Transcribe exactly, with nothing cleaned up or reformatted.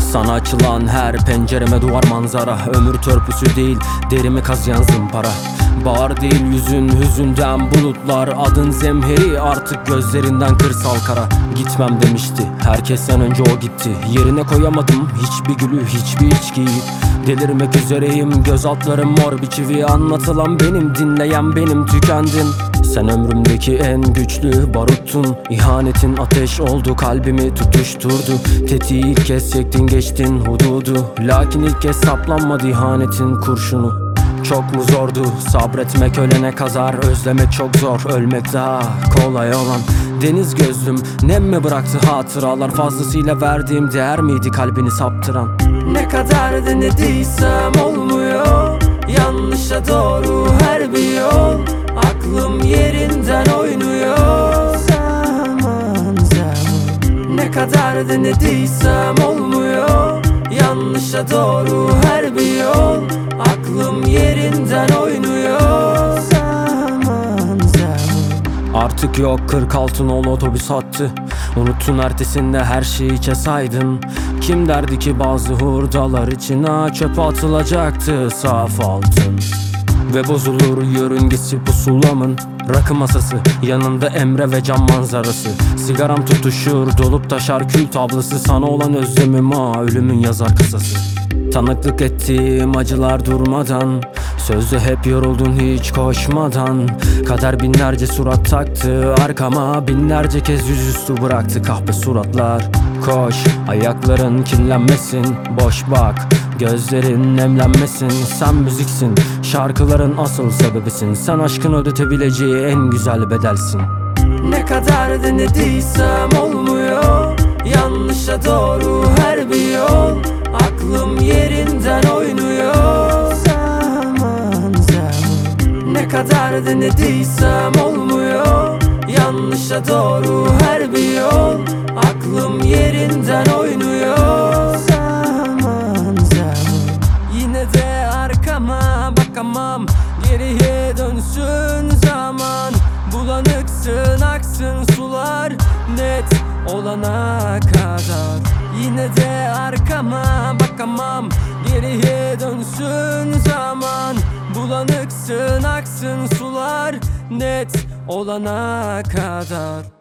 Sana açılan her pencereme duvar manzara. Ömür törpüsü değil, derimi kazıyan zımpara. Bahar değil yüzün, hüzünden bulutlar. Adın zemheri, artık gözlerinden kırsal kara. Gitmem demişti, herkesten önce o gitti. Yerine koyamadım hiçbir gülü, hiçbir içkiyi. Delirmek üzereyim, göz altlarım mor bir çivi. Anlatılan benim, dinleyen benim, tükendim. Sen ömrümdeki en güçlü baruttun. İhanetin ateş oldu, kalbimi tutuşturdu. Tetiği ilk kez çektin, geçtin hududu. Lakin ilk kez saplanmadı ihanetin kurşunu. Çok mu zordu sabretmek, ölene kadar özlemek çok zor, ölmek daha kolay olan. Deniz gözlüm nem mi bıraktı hatıralar, fazlasıyla verdiğim değer miydi kalbini saptıran? Ne kadar denediysem olmuyor, yanlışa doğru her bir yol. Aklım yerinden oynuyor, zaman zaman. Ne kadar denediysem olmuyor, yanlışa doğru her bir yol. Aklım yerinden oynuyor, zaman zaman. Artık yok kırk altı nolu otobüs hattı. Unuttun ertesinde her şeyi içe saydın. Kim derdi ki bazı hurdalar içine çöpe atılacaktı saf altın. Ve bozulur yörüngesi pusulamın rakı masası, yanında Emre ve cam manzarası. Sigaram tutuşur, dolup taşar kül tablası. Sana olan özlemim ha, ölümün yazar kasası. Tanıklık ettiğim acılar durmadan, sözde hep yoruldun hiç koşmadan. Kader binlerce surat taktı arkama, binlerce kez yüzüstü bıraktı kahpe suratlar. Koş, ayakların kirlenmesin, boş bak, gözlerin nemlenmesin. Sen müziksin, şarkıların asıl sebebisin. Sen aşkın ödetebileceği en güzel bedelsin. Ne kadar denediysem olmuyor, yanlışa doğru her bir yol. Aklım yerinden oynuyor, zaman zaman. Ne kadar denediysem olmuyor, yanlışa doğru her bir yol. Aklım yerinden oynuyor, zaman zaman. Yine de arkama bakamam, geriye dönsün zaman. Bulanıksın aksın sular, net olana kadar. Yine de arkama bakamam, geriye dönsün zaman. Bulanıksın aksın sular, net olana kadar.